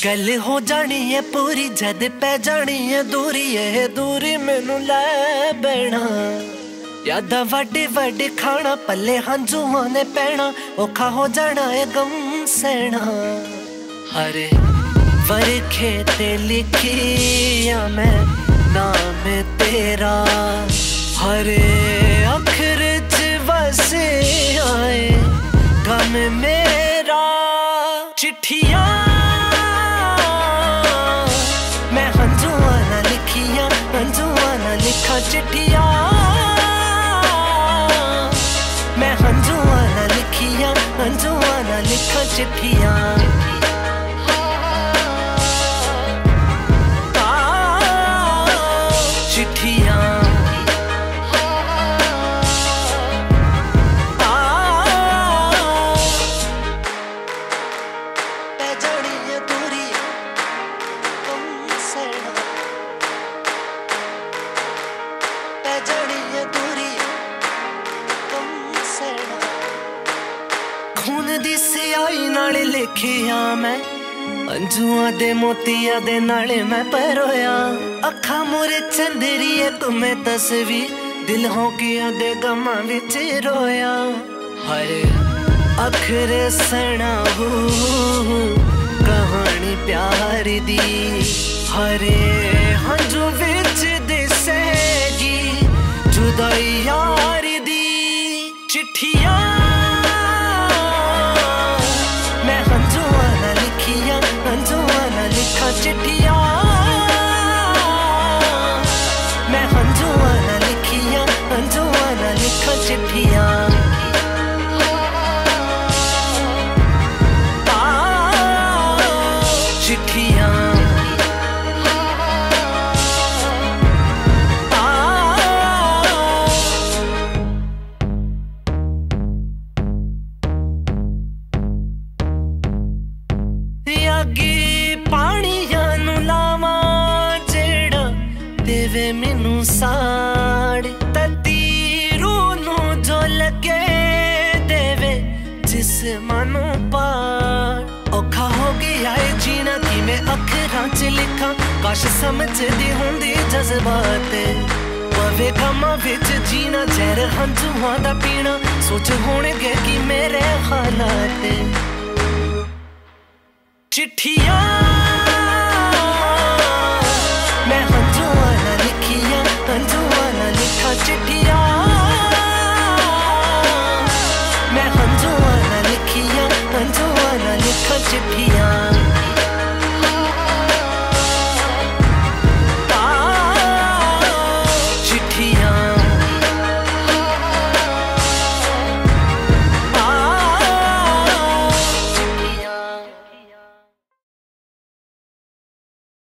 गल हो जानी है पूरी जद पै जानी है दूरी, ये दूरी मैनू लै बैना। यादा वाडे वाडे खाना पल्ले हंजुआं ने पैना, औखा हो जाना है गम सहना। हरे वरखे ते लिखिया मैं नाम तेरा, हरे अखर च वसे आए गम मेरा। चिट्ठिया मैं हंजुआं ना लिखिया, हंजुआं ना लिखा चिट्ठिया। मैं हंजुआं ना लिखिया, हंजुआं ना लिखा चिट्ठिया। चिट्ठिया पै जानी है दूरी तुम सहना, पै जानी है दूरी तुम सहना। खून दी सियाही नाल लिखिया मैं अंजुआं दे मोतिया दे नाले मैं परोया। अखा मोरे चंदरिए तुम्हें तस्वीर दिल होकिया दे गमा विच रोया। हरे अखर सना हो कहानी प्यार दी, हरे हंजू विच दिसेगी जुदाई यार दी। चिट्ठिया मैं हंजुआं ना लिखिया, हंजुआं ना लिखा चिट्ठिया। मैं हंजुआं ना लिखिया, हंजुआं ना लिखा चिट्ठिया। चिट्ठिया पानियां नू लावा जेड़ा देवे मैनू साड़, ततीरू नू जो लगे देवे जिस्मां नू पाड़। औखा हो गया है जीना कि मैं अखरां च लिखां, काश समझदी हुंदी जज्बात। पवे गमां विच जीना जहर हंजुआं दा पीना, सोच होणगे कि मेरे हालात। चिट्ठिया